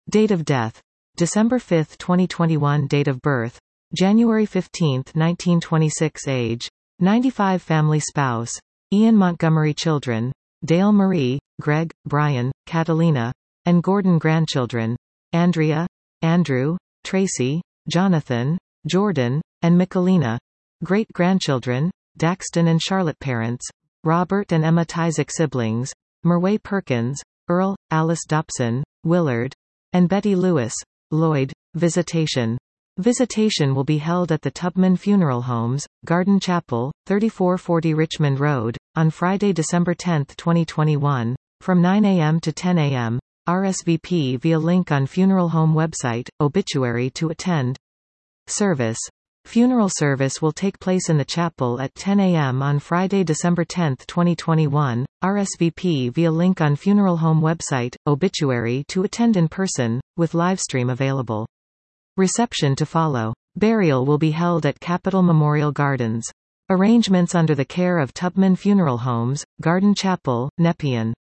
Date of death: December 5, 2021. Date of birth: January 15, 1926. Age: 95. Family spouse: Ian Montgomery. Children: Dale Marie, Greg, Brian, Catalina, and Gordon. Grandchildren: Andrea, Andrew, Tracy, Jonathan, Jordan, and Michelina. Great-grandchildren: Daxton and Charlotte. Parents: Robert and Emma Tysick. Siblings: Merway Perkins, Earl, Alice Dobson, Willard, and Betty Lewis. Lloyd. Visitation: Visitation will be held at the Tubman Funeral Homes, Garden Chapel, 3440 Richmond Road, on Friday, December 10, 2021, from 9 a.m. to 10 a.m. RSVP via link on funeral home website. Obituary to attend. Service: Funeral service will take place in the chapel at 10 a.m. on Friday, December 10, 2021. RSVP via link on funeral home website. Obituary to attend in person, with livestream available. Reception to follow. Burial will be held at Capitol Memorial Gardens. Arrangements under the care of Tubman Funeral Homes, Garden Chapel, Nepean.